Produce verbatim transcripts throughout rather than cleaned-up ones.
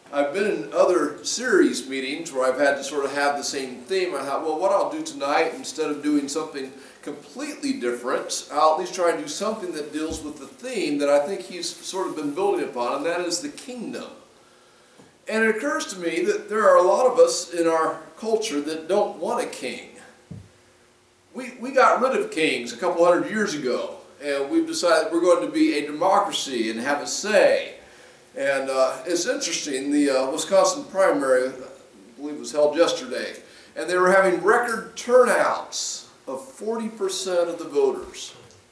I've been in other series meetings where I've had to sort of have the same theme. I thought, well, what I'll do tonight, instead of doing something completely different, I'll at least try and do something that deals with the theme that I think he's sort of been building upon, and that is the kingdom. And it occurs to me that there are a lot of us in our culture that don't want a king. We, we got rid of kings a couple hundred years ago, and we've decided we're going to be a democracy and have a say. And uh, it's interesting, the uh, Wisconsin primary, I believe, was held yesterday, and they were having record turnouts of forty percent of the voters.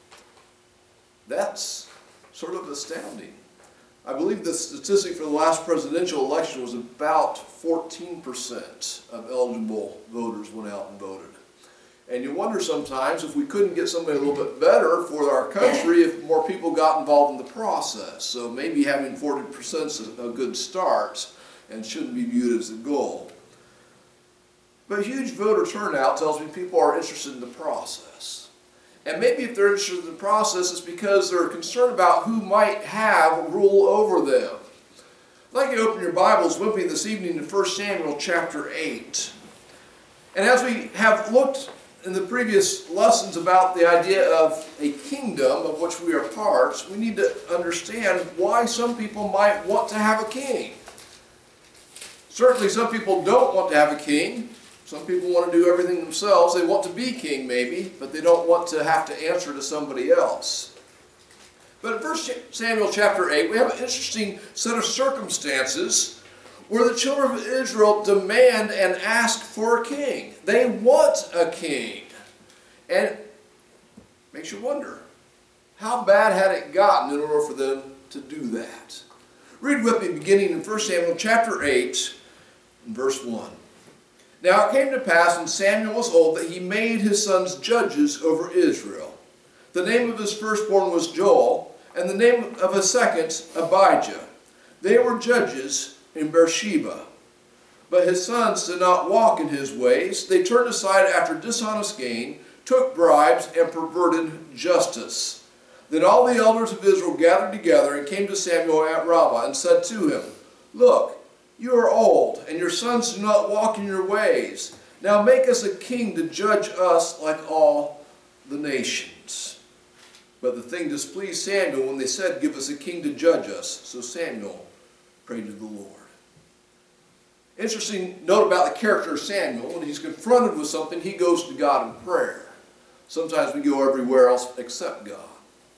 That's sort of astounding. I believe the statistic for the last presidential election was about fourteen percent of eligible voters went out and voted. And you wonder sometimes if we couldn't get somebody a little bit better for our country if more people got involved in the process. So maybe having forty percent is a good start and shouldn't be viewed as the goal. But huge voter turnout tells me people are interested in the process. And maybe if they're interested in the process, it's because they're concerned about who might have rule over them. I'd like you to open your Bibles with me this evening to First Samuel chapter eight. And as we have looked in the previous lessons about the idea of a kingdom of which we are parts, we need to understand why some people might want to have a king. Certainly some people don't want to have a king. Some people want to do everything themselves. They want to be king maybe, but they don't want to have to answer to somebody else. But in First Samuel chapter eight, we have an interesting set of circumstances where the children of Israel demand and ask for a king. They want a king. And it makes you wonder, how bad had it gotten in order for them to do that? Read with me beginning in First Samuel chapter eight, verse one. Now it came to pass when Samuel was old that he made his sons judges over Israel. The name of his firstborn was Joel, and the name of his second Abijah. They were judges in Beersheba. But his sons did not walk in his ways. They turned aside after dishonest gain, took bribes, and perverted justice. Then all the elders of Israel gathered together and came to Samuel at Ramah and said to him, Look, you are old, and your sons do not walk in your ways. Now make us a king to judge us like all the nations. But the thing displeased Samuel when they said, Give us a king to judge us. So Samuel prayed to the Lord. Interesting note about the character of Samuel. When he's confronted with something, he goes to God in prayer. Sometimes we go everywhere else except God.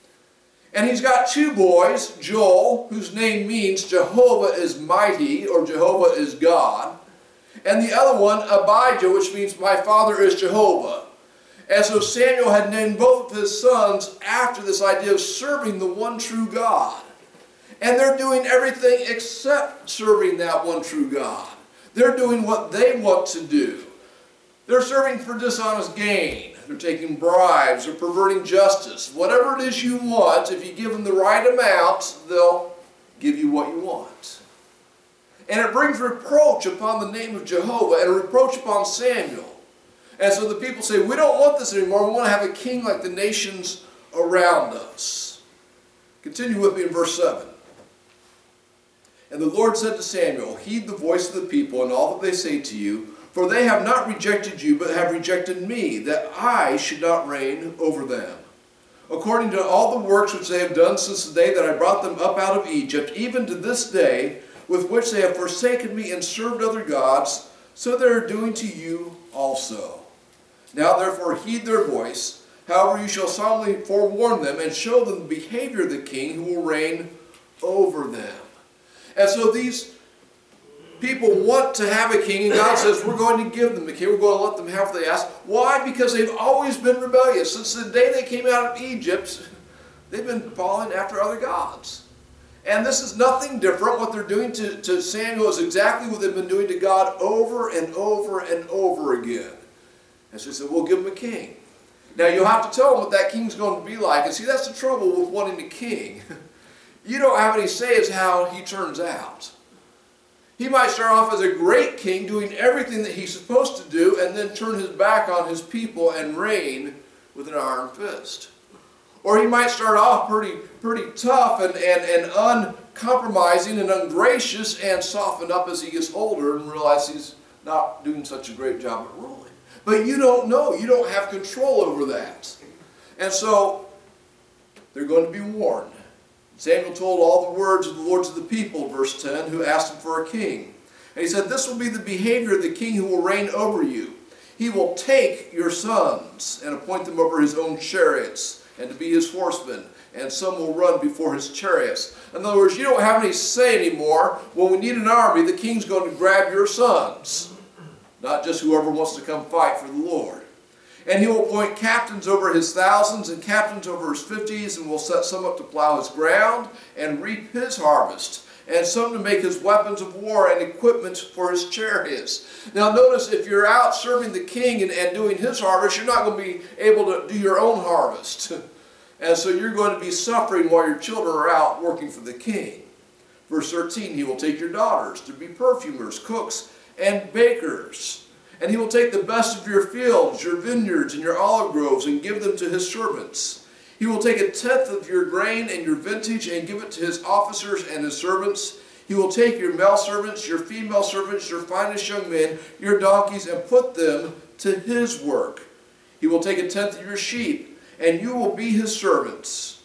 And he's got two boys, Joel, whose name means Jehovah is mighty, or Jehovah is God. And the other one, Abijah, which means my father is Jehovah. And so Samuel had named both of his sons after this idea of serving the one true God. And they're doing everything except serving that one true God. They're doing what they want to do. They're serving for dishonest gain. They're taking bribes. They're perverting justice. Whatever it is you want, if you give them the right amount, they'll give you what you want. And it brings reproach upon the name of Jehovah and a reproach upon Samuel. And so the people say, we don't want this anymore. We want to have a king like the nations around us. Continue with me in verse seven. And the Lord said to Samuel, Heed the voice of the people and all that they say to you, for they have not rejected you, but have rejected me, that I should not reign over them. According to all the works which they have done since the day that I brought them up out of Egypt, even to this day, with which they have forsaken me and served other gods, so they are doing to you also. Now therefore heed their voice. However, you shall solemnly forewarn them and show them the behavior of the king who will reign over them. And so these people want to have a king, and God says, we're going to give them a king. We're going to let them have what they ask. Why? Because they've always been rebellious. Since the day they came out of Egypt, they've been following after other gods. And this is nothing different. What they're doing to, to Samuel is exactly what they've been doing to God over and over and over again. And so he said, we'll give them a king. Now you'll have to tell them what that king's going to be like. And see, that's the trouble with wanting a king. You don't have any say as how he turns out. He might start off as a great king doing everything that he's supposed to do and then turn his back on his people and reign with an iron fist. Or he might start off pretty, pretty tough and, and, and compromising and ungracious and soften up as he gets older and realize he's not doing such a great job at ruling. But you don't know. You don't have control over that. And so they're going to be warned. Samuel told all the words of the Lord to the people, verse ten, who asked him for a king. And he said, this will be the behavior of the king who will reign over you. He will take your sons and appoint them over his own chariots and to be his horsemen, and some will run before his chariots. In other words, you don't have any say anymore. When we need an army, the king's going to grab your sons, not just whoever wants to come fight for the Lord. And he will appoint captains over his thousands and captains over his fifties, and will set some up to plow his ground and reap his harvest, and some to make his weapons of war and equipment for his chariots. Now notice, if you're out serving the king and, and doing his harvest, you're not going to be able to do your own harvest. And so you're going to be suffering while your children are out working for the king. Verse thirteen, he will take your daughters to be perfumers, cooks, and bakers. And he will take the best of your fields, your vineyards, and your olive groves, and give them to his servants. He will take a tenth of your grain and your vintage and give it to his officers and his servants. He will take your male servants, your female servants, your finest young men, your donkeys, and put them to his work. He will take a tenth of your sheep, and you will be his servants.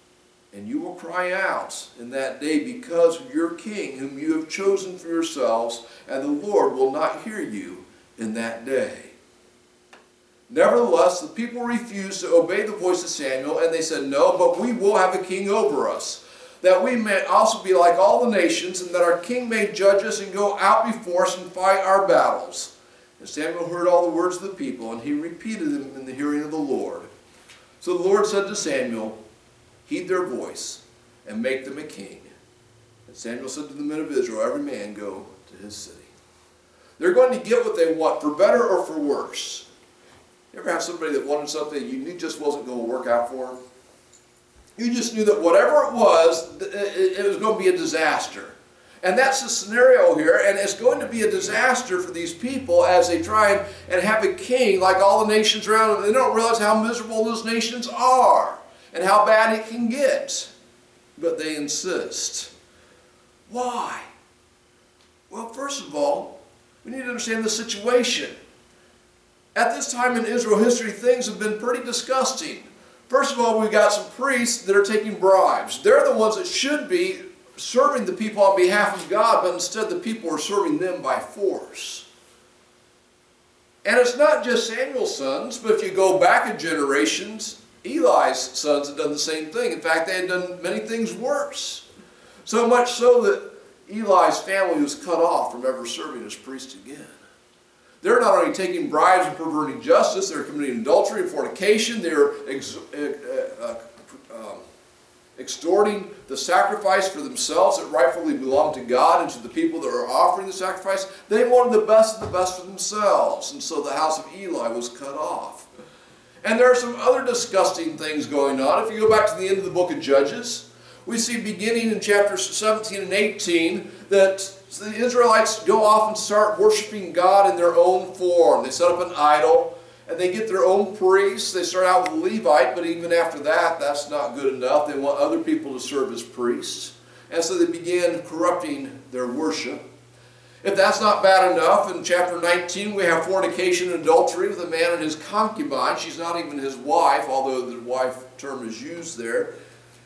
And you will cry out in that day because of your king, whom you have chosen for yourselves, and the Lord will not hear you in that day. Nevertheless, the people refused to obey the voice of Samuel, and they said, no, but we will have a king over us, that we may also be like all the nations, and that our king may judge us and go out before us and fight our battles. And Samuel heard all the words of the people, and he repeated them in the hearing of the Lord. So the Lord said to Samuel, heed their voice, and make them a king. And Samuel said to the men of Israel, every man go to his city. They're going to get what they want, for better or for worse. You ever have somebody that wanted something you knew just wasn't going to work out for them? You just knew that whatever it was, it was going to be a disaster. And that's the scenario here, and it's going to be a disaster for these people as they try and, and have a king like all the nations around them. They don't realize how miserable those nations are and how bad it can get. But they insist. Why? Well, first of all, we need to understand the situation. At this time in Israel history, things have been pretty disgusting. First of all, we've got some priests that are taking bribes. They're the ones that should be serving the people on behalf of God, but instead the people are serving them by force. And it's not just Samuel's sons, but if you go back in generations, Eli's sons had done the same thing. In fact, they had done many things worse. So much so that Eli's family was cut off from ever serving as priest again. They're not only taking bribes and perverting justice, they're committing adultery and fornication, they're ex uh, uh, um, extorting the sacrifice for themselves that rightfully belonged to God and to the people that are offering the sacrifice. They wanted the best of the best for themselves, and so the house of Eli was cut off. And there are some other disgusting things going on. If you go back to the end of the book of Judges, we see beginning in chapters seventeen and eighteen that the Israelites go off and start worshiping God in their own form. They set up an idol, and they get their own priests. They start out with a Levite, but even after that, that's not good enough. They want other people to serve as priests. And so they began corrupting their worship. If that's not bad enough, in chapter nineteen we have fornication and adultery with a man and his concubine. She's not even his wife, although the wife term is used there.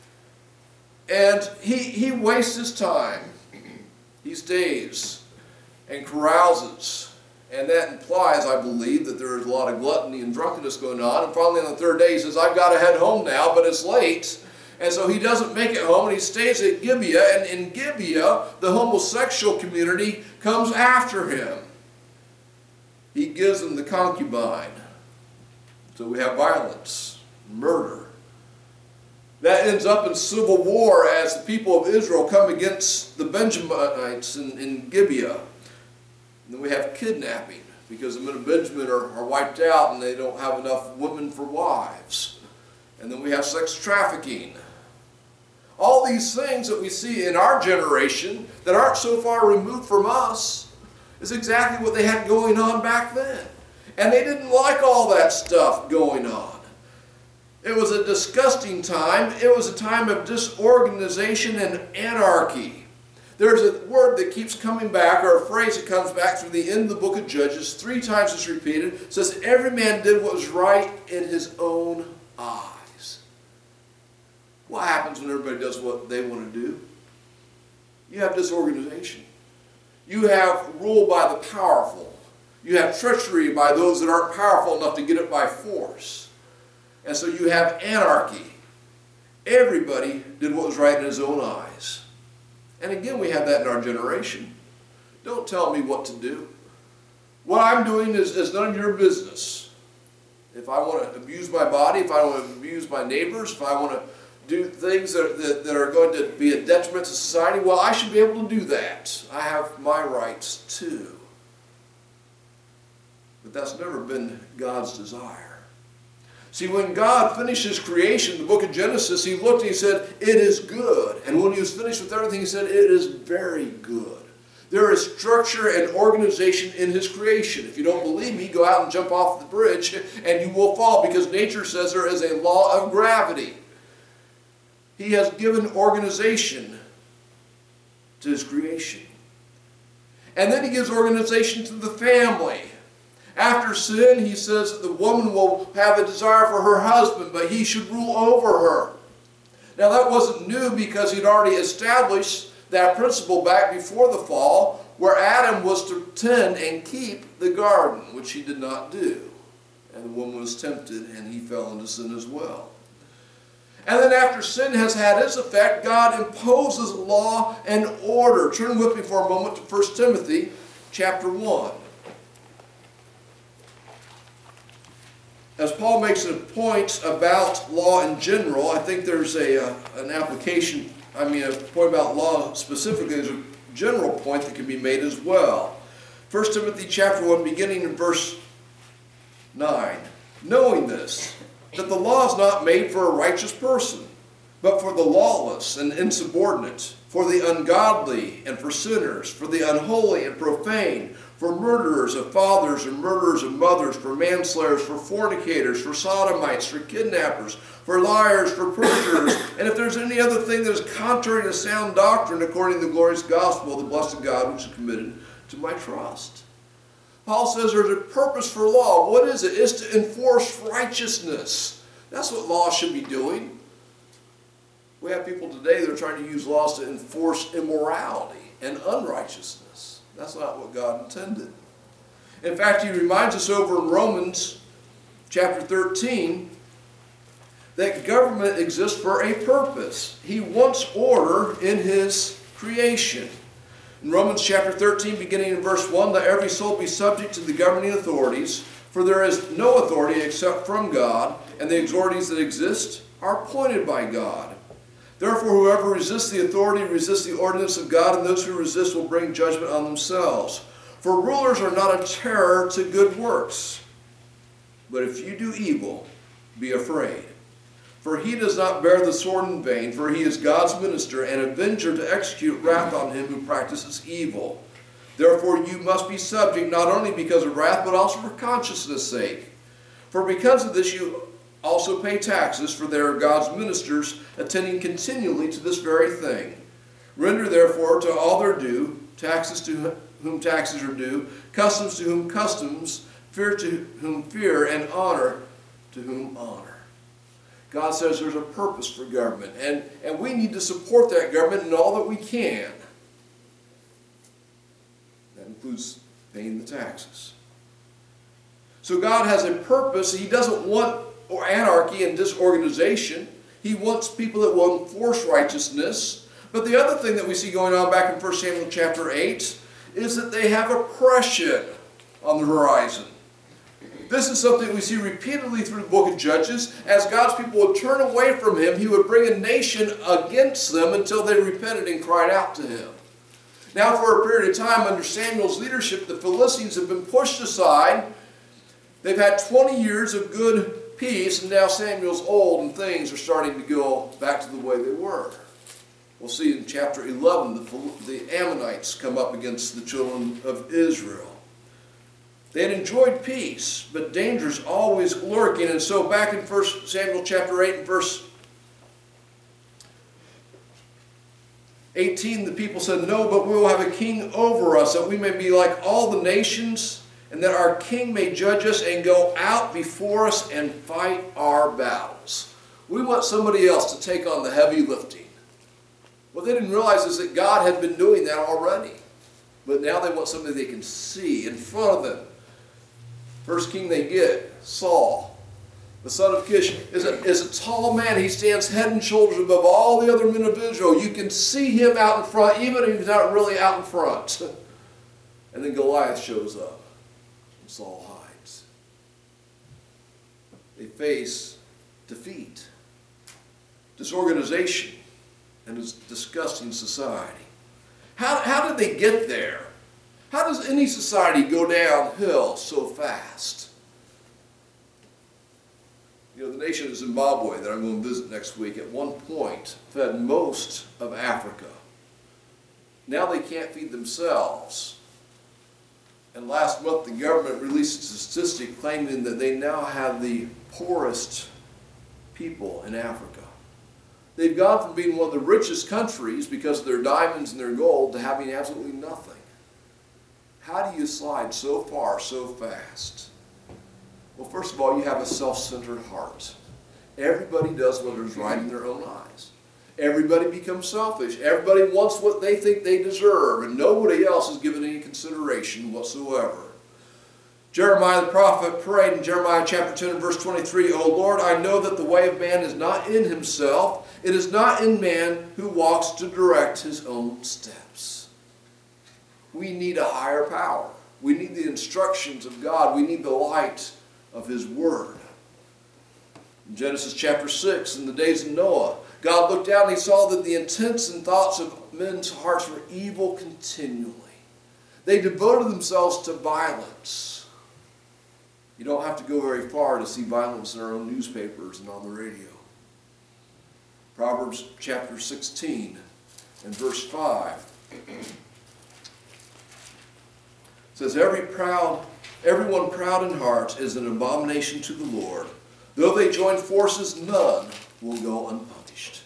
And he, he wastes his time. He stays and carouses. And that implies, I believe, that there is a lot of gluttony and drunkenness going on. And finally on the third day he says, I've got to head home now, but it's late. And so he doesn't make it home, and he stays at Gibeah. And in Gibeah, the homosexual community comes after him. He gives them the concubine. So we have violence, murder. That ends up in civil war as the people of Israel come against the Benjaminites in, in Gibeah. And then we have kidnapping, because the men of Benjamin are, are wiped out and they don't have enough women for wives. And then we have sex trafficking. All these things that we see in our generation that aren't so far removed from us is exactly what they had going on back then. And they didn't like all that stuff going on. It was a disgusting time. It was a time of disorganization and anarchy. There's a word that keeps coming back, or a phrase that comes back through the end of the book of Judges. Three times it's repeated. It says, every man did what was right in his own eyes. What happens when everybody does what they want to do? You have disorganization. You have rule by the powerful. You have treachery by those that aren't powerful enough to get it by force. And so you have anarchy. Everybody did what was right in his own eyes. And again, we have that in our generation. Don't tell me what to do. What I'm doing is, is none of your business. If I want to abuse my body, if I want to abuse my neighbors, if I want to do things that, that, that are going to be a detriment to society, well, I should be able to do that. I have my rights too. But that's never been God's desire. See, when God finished His creation, the book of Genesis, He looked and He said, it is good. And when He was finished with everything, He said, it is very good. There is structure and organization in His creation. If you don't believe me, go out and jump off the bridge and you will fall, because nature says there is a law of gravity. He has given organization to His creation. And then He gives organization to the family. After sin, He says that the woman will have a desire for her husband, but he should rule over her. Now that wasn't new, because He'd already established that principle back before the fall, where Adam was to tend and keep the garden, which he did not do. And the woman was tempted, and he fell into sin as well. And then after sin has had its effect, God imposes law and order. Turn with me for a moment to First Timothy chapter one. As Paul makes a point about law in general, I think there's a, uh, an application, I mean a point about law specifically, there's a general point that can be made as well. First Timothy chapter one, beginning in verse nine. Knowing this, that the law is not made for a righteous person, but for the lawless and insubordinate, for the ungodly and for sinners, for the unholy and profane, for murderers of fathers and murderers of mothers, for manslayers, for fornicators, for sodomites, for kidnappers, for liars, for perjurers, and if there's any other thing that is contrary to sound doctrine, according to the glorious gospel of the blessed God, which is committed to my trust. Paul says there's a purpose for law. What is it? It's to enforce righteousness. That's what law should be doing. We have people today that are trying to use laws to enforce immorality and unrighteousness. That's not what God intended. In fact, He reminds us over in Romans chapter thirteen that government exists for a purpose. He wants order in His creation. In Romans chapter thirteen, beginning in verse one, let every soul be subject to the governing authorities, for there is no authority except from God, and the authorities that exist are appointed by God. Therefore, whoever resists the authority resists the ordinance of God, and those who resist will bring judgment on themselves. For rulers are not a terror to good works. But if you do evil, be afraid. For He does not bear the sword in vain, for He is God's minister and avenger to execute wrath on him who practices evil. Therefore you must be subject, not only because of wrath, but also for conscience' sake. For because of this you also pay taxes, for they are God's ministers, attending continually to this very thing. Render therefore to all their due, taxes to whom taxes are due, customs to whom customs, fear to whom fear, and honor to whom honor. God says there's a purpose for government, and, and we need to support that government in all that we can. That includes paying the taxes. So God has a purpose. He doesn't want anarchy and disorganization. He wants people that will enforce righteousness. But the other thing that we see going on back in First Samuel chapter eight is that they have oppression on the horizon. This is something we see repeatedly through the book of Judges. As God's people would turn away from Him, He would bring a nation against them until they repented and cried out to Him. Now, for a period of time under Samuel's leadership, the Philistines have been pushed aside. They've had twenty years of good peace, and now Samuel's old and things are starting to go back to the way they were. We'll see in chapter eleven, the, the Ammonites come up against the children of Israel. They had enjoyed peace, but danger's always lurking. And so back in First Samuel chapter eight and verse eighteen, the people said, "No, but we will have a king over us, that we may be like all the nations, and that our king may judge us and go out before us and fight our battles." We want somebody else to take on the heavy lifting. What they didn't realize is that God had been doing that already. But now they want somebody they can see in front of them. First king they get, Saul, the son of Kish, is a, is a tall man. He stands head and shoulders above all the other men of Israel. You can see him out in front, even if he's not really out in front. And then Goliath shows up, and Saul hides. They face defeat, disorganization, and a disgusting society. How, how did they get there? How does any society go downhill so fast? You know, the nation of Zimbabwe that I'm going to visit next week at one point fed most of Africa. Now they can't feed themselves. And last month the government released a statistic claiming that they now have the poorest people in Africa. They've gone from being one of the richest countries because of their diamonds and their gold to having absolutely nothing. How do you slide so far so fast? Well, first of all, you have a self-centered heart. Everybody does what is right in their own eyes. Everybody becomes selfish. Everybody wants what they think they deserve, and nobody else is given any consideration whatsoever. Jeremiah the prophet prayed in Jeremiah chapter ten and verse twenty-three, "O Lord, I know that the way of man is not in himself. It is not in man who walks to direct his own steps." We need a higher power. We need the instructions of God. We need the light of his word. In Genesis chapter six, in the days of Noah, God looked down and he saw that the intents and thoughts of men's hearts were evil continually. They devoted themselves to violence. You don't have to go very far to see violence in our own newspapers and on the radio. Proverbs chapter sixteen and verse five says, Every proud, everyone proud in heart is an abomination to the Lord. Though they join forces, none will go unpunished.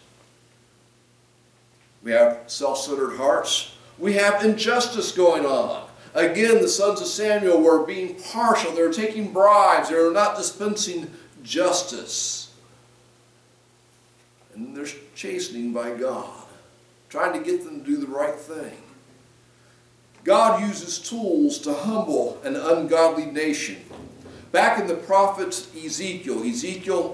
We have self-centered hearts. We have injustice going on. Again, the sons of Samuel were being partial. They were taking bribes. They were not dispensing justice. And there's chastening by God, trying to get them to do the right thing. God uses tools to humble an ungodly nation. Back in the prophet Ezekiel, Ezekiel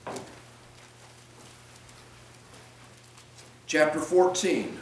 chapter fourteen,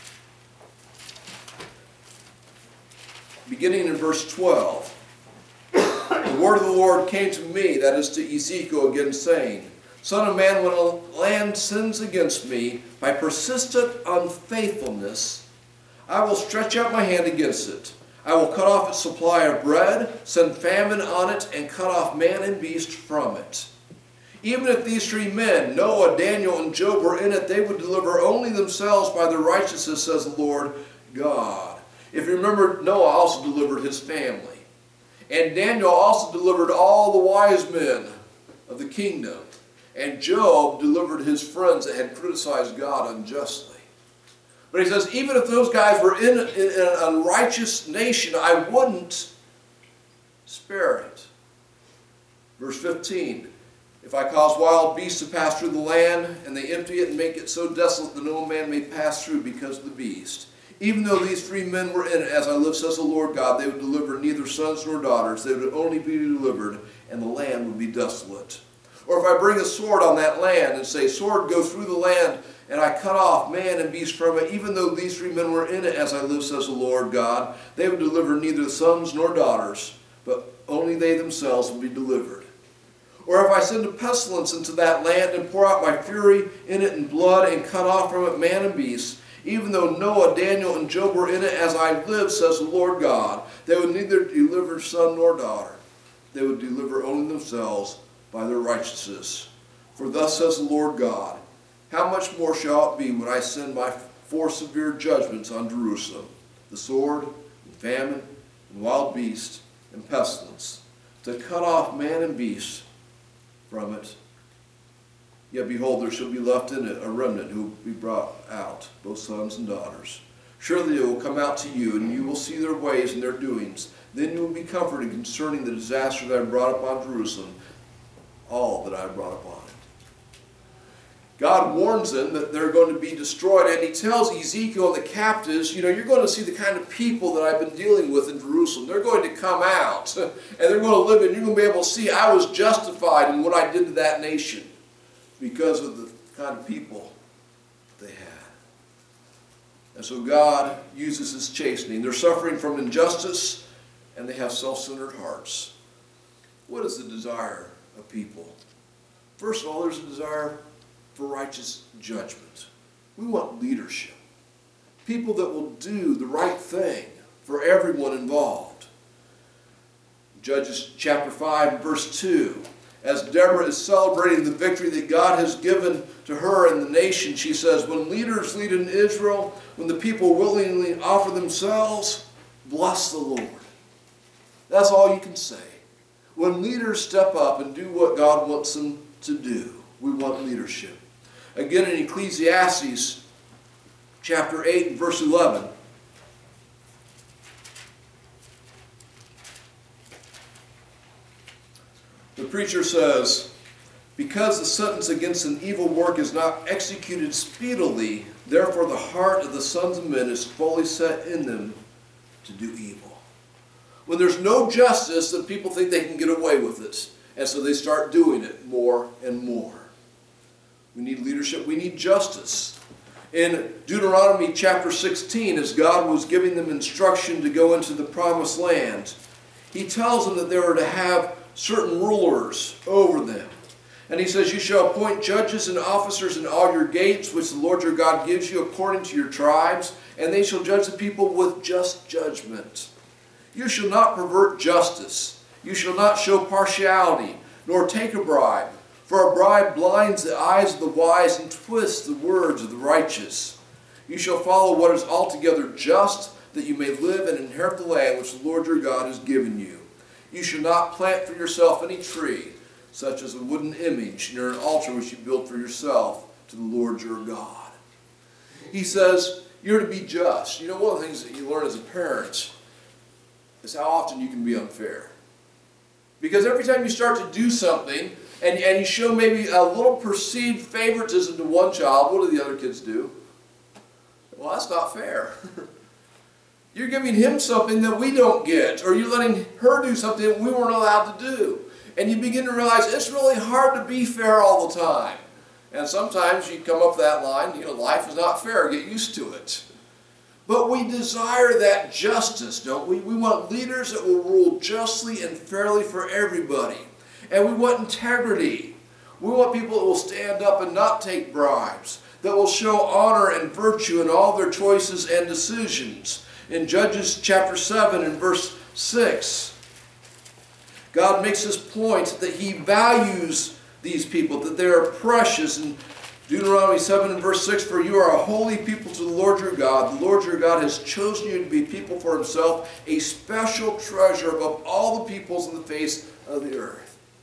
beginning in verse twelve, the word of the Lord came to me, that is to Ezekiel again, saying, Son of man, when a land sins against me by persistent unfaithfulness, I will stretch out my hand against it. I will cut off its supply of bread, send famine on it, and cut off man and beast from it. Even if these three men, Noah, Daniel, and Job, were in it, they would deliver only themselves by their righteousness, says the Lord God. If you remember, Noah also delivered his family. And Daniel also delivered all the wise men of the kingdom. And Job delivered his friends that had criticized God unjustly. But he says, even if those guys were in, in, in an unrighteous nation, I wouldn't spare it. Verse fifteen, if I cause wild beasts to pass through the land, and they empty it and make it so desolate that no man may pass through because of the beast, even though these three men were in it, as I live, says the Lord God, they would deliver neither sons nor daughters. They would only be delivered, and the land would be desolate. Or if I bring a sword on that land and say, Sword, go through the land, and I cut off man and beast from it, even though these three men were in it, as I live, says the Lord God, they would deliver neither sons nor daughters, but only they themselves would be delivered. Or if I send a pestilence into that land and pour out my fury in it in blood and cut off from it man and beast, even though Noah, Daniel, and Job were in it, as I live, says the Lord God, they would neither deliver son nor daughter. They would deliver only themselves by their righteousness. For thus says the Lord God, how much more shall it be when I send my four severe judgments on Jerusalem, the sword, and famine, and wild beast, and pestilence, to cut off man and beast from it. Yet behold, there shall be left in it a remnant who will be brought out, both sons and daughters. Surely they will come out to you, and you will see their ways and their doings. Then you will be comforted concerning the disaster that I brought upon Jerusalem, all that I brought upon it. God warns them that they're going to be destroyed, and he tells Ezekiel and the captives, you know, you're going to see the kind of people that I've been dealing with in Jerusalem. They're going to come out, and they're going to live, and you're going to be able to see I was justified in what I did to that nation because of the kind of people they had. And so God uses his chastening. They're suffering from injustice, and they have self-centered hearts. What is the desire of people? First of all, there's a desire for righteous judgment. We want leadership. People that will do the right thing for everyone involved. Judges chapter five, verse two. As Deborah is celebrating the victory that God has given to her and the nation, she says, when leaders lead in Israel, when the people willingly offer themselves, bless the Lord. That's all you can say. When leaders step up and do what God wants them to do, we want leadership. Again, in Ecclesiastes chapter eight and verse eleven, the preacher says, because the sentence against an evil work is not executed speedily, therefore the heart of the sons of men is fully set in them to do evil. When there's no justice, then people think they can get away with it. And so they start doing it more and more. We need leadership. We need justice. In Deuteronomy chapter sixteen, as God was giving them instruction to go into the promised land, he tells them that they were to have certain rulers over them. And he says, you shall appoint judges and officers in all your gates, which the Lord your God gives you according to your tribes, and they shall judge the people with just judgment. You shall not pervert justice. You shall not show partiality, nor take a bribe. For a bribe blinds the eyes of the wise and twists the words of the righteous. You shall follow what is altogether just, that you may live and inherit the land which the Lord your God has given you. You shall not plant for yourself any tree, such as a wooden image, near an altar which you build for yourself to the Lord your God. He says, you're to be just. You know, one of the things that you learn as a parent is how often you can be unfair. Because every time you start to do something, and, and you show maybe a little perceived favoritism to one child, what do the other kids do? Well, that's not fair. You're giving him something that we don't get, or you're letting her do something that we weren't allowed to do. And you begin to realize it's really hard to be fair all the time. And sometimes you come up that line, you know, life is not fair, get used to it. But we desire that justice, don't we? We want leaders that will rule justly and fairly for everybody. And we want integrity. We want people that will stand up and not take bribes, that will show honor and virtue in all their choices and decisions. In Judges chapter seven and verse six, God makes this point that he values these people, that they are precious. In Deuteronomy seven and verse six, for you are a holy people to the Lord your God. The Lord your God has chosen you to be a people for himself, a special treasure above all the peoples on the face of the earth.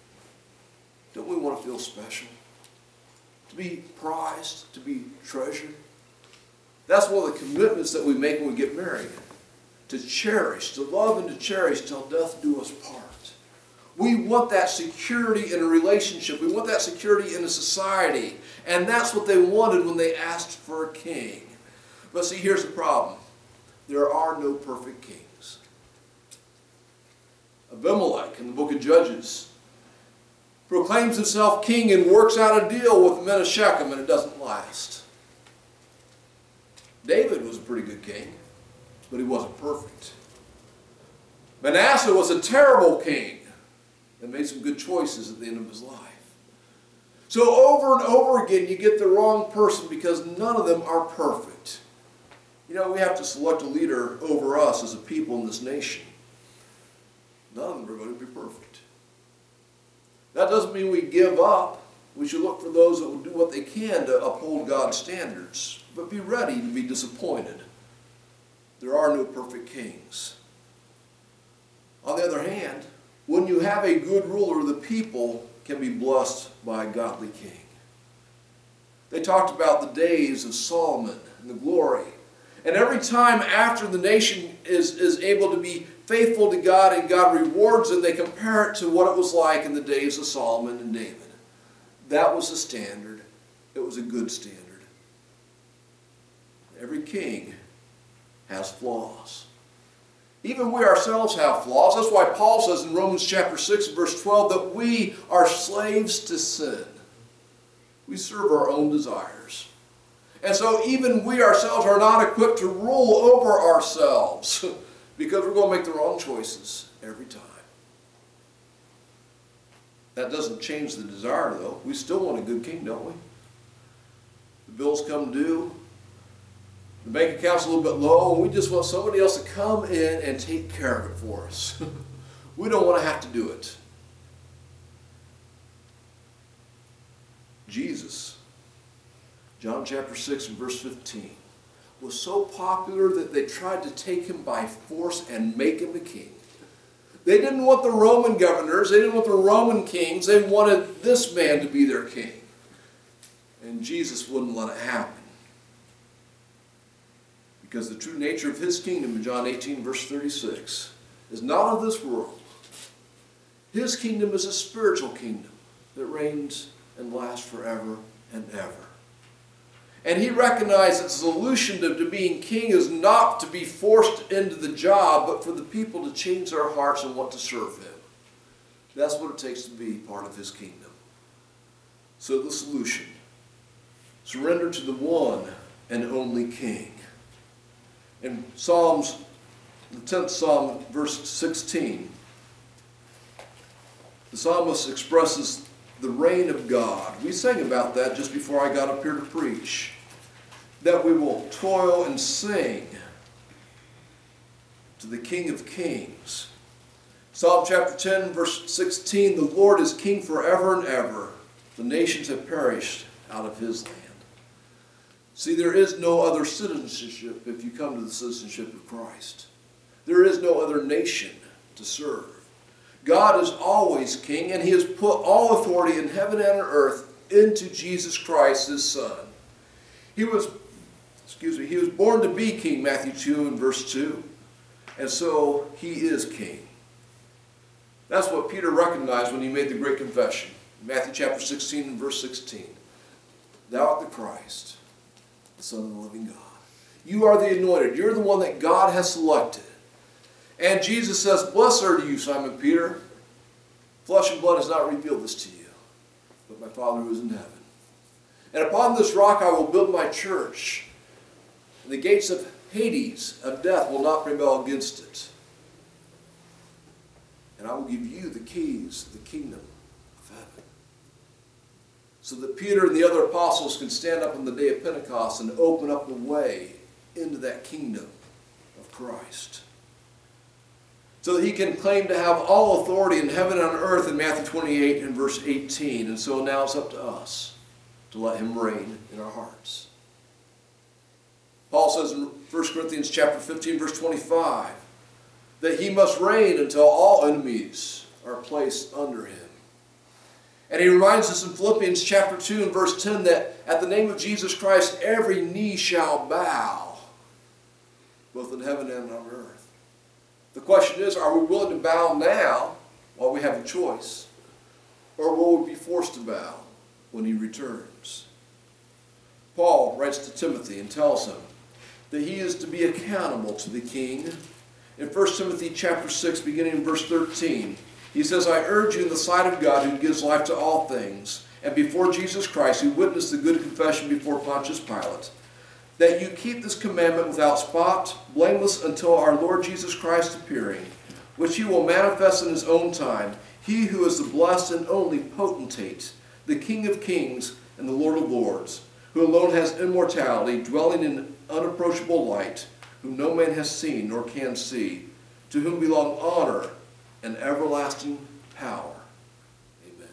Don't we want to feel special? To be prized, to be treasured? That's one of the commitments that we make when we get married. To cherish, to love and to cherish till death do us part. We want that security in a relationship. We want that security in a society. And that's what they wanted when they asked for a king. But see, here's the problem. There are no perfect kings. Abimelech in the book of Judges proclaims himself king and works out a deal with the men of Shechem, and it doesn't last. David was a pretty good king, but he wasn't perfect. Manasseh was a terrible king and made some good choices at the end of his life. So over and over again, you get the wrong person because none of them are perfect. You know, we have to select a leader over us as a people in this nation. None of them are going to be perfect. That doesn't mean we give up. We should look for those that will do what they can to uphold God's standards, but be ready to be disappointed. There are no perfect kings. On the other hand, when you have a good ruler, the people can be blessed by a godly king. They talked about the days of Solomon and the glory. And every time after the nation is, is able to be faithful to God and God rewards them, they compare it to what it was like in the days of Solomon and David. That was the standard. It was a good standard. Every king has flaws. Even we ourselves have flaws. That's why Paul says in Romans chapter six, verse twelve, that we are slaves to sin. We serve our own desires. And so even we ourselves are not equipped to rule over ourselves because we're going to make the wrong choices every time. That doesn't change the desire, though. We still want a good king, don't we? The bills come due. The bank account's a little bit low, and we just want somebody else to come in and take care of it for us. We don't want to have to do it. Jesus, John chapter six and verse fifteen, was so popular that they tried to take him by force and make him a king. They didn't want the Roman governors, they didn't want the Roman kings, they wanted this man to be their king. And Jesus wouldn't let it happen. Because the true nature of his kingdom in John eighteen verse thirty-six is not of this world. His kingdom is a spiritual kingdom that reigns and lasts forever and ever. And he recognized that the solution to, to being king is not to be forced into the job, but for the people to change their hearts and want to serve him. That's what it takes to be part of his kingdom. So the solution, surrender to the one and only King. In Psalms, the tenth Psalm, verse sixteen, the psalmist expresses the reign of God. We sang about that just before I got up here to preach. That we will toil and sing to the King of Kings. Psalm chapter ten, verse sixteen, the Lord is king forever and ever. The nations have perished out of his land. See, there is no other citizenship if you come to the citizenship of Christ. There is no other nation to serve. God is always king, and he has put all authority in heaven and on earth into Jesus Christ, his Son. He was, excuse me, he was born to be king, Matthew two and verse two. And so he is king. That's what Peter recognized when he made the great confession. Matthew chapter sixteen and verse sixteen. Thou art the Christ, the Son of the living God. You are the anointed. You're the one that God has selected. And Jesus says, blessed are you, Simon Peter. Flesh and blood has not revealed this to you, but my Father who is in heaven. And upon this rock I will build my church. And the gates of Hades, of death, will not prevail against it. And I will give you the keys of the kingdom of heaven. So that Peter and the other apostles can stand up on the day of Pentecost and open up the way into that kingdom of Christ. So that he can claim to have all authority in heaven and on earth in Matthew twenty-eight and verse eighteen. And so now it's up to us to let him reign in our hearts. Paul says in First Corinthians chapter fifteen, verse twenty-five, that he must reign until all enemies are placed under him. And he reminds us in Philippians chapter two and verse ten that at the name of Jesus Christ every knee shall bow, both in heaven and on earth. The question is, are we willing to bow now while we have a choice? Or will we be forced to bow when he returns? Paul writes to Timothy and tells him that he is to be accountable to the king. In First Timothy chapter six, beginning in verse thirteen, he says, I urge you in the sight of God who gives life to all things, and before Jesus Christ, who witnessed the good confession before Pontius Pilate, that you keep this commandment without spot, blameless until our Lord Jesus Christ appearing, which he will manifest in his own time, he who is the blessed and only potentate, the King of kings and the Lord of lords, who alone has immortality, dwelling in unapproachable light, whom no man has seen nor can see, to whom belong honor and everlasting power. Amen.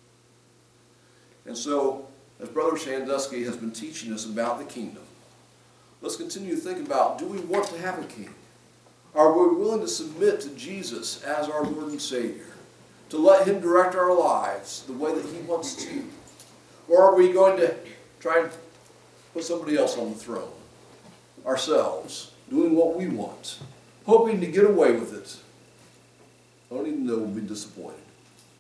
And so, as Brother Sandusky has been teaching us about the kingdom, let's continue to think about, do we want to have a king? Are we willing to submit to Jesus as our Lord and Savior? to let Him direct our lives the way that He wants to? Or are we going to try and put somebody else on the throne? Ourselves, doing what we want, hoping to get away with it, only to know we'll be disappointed.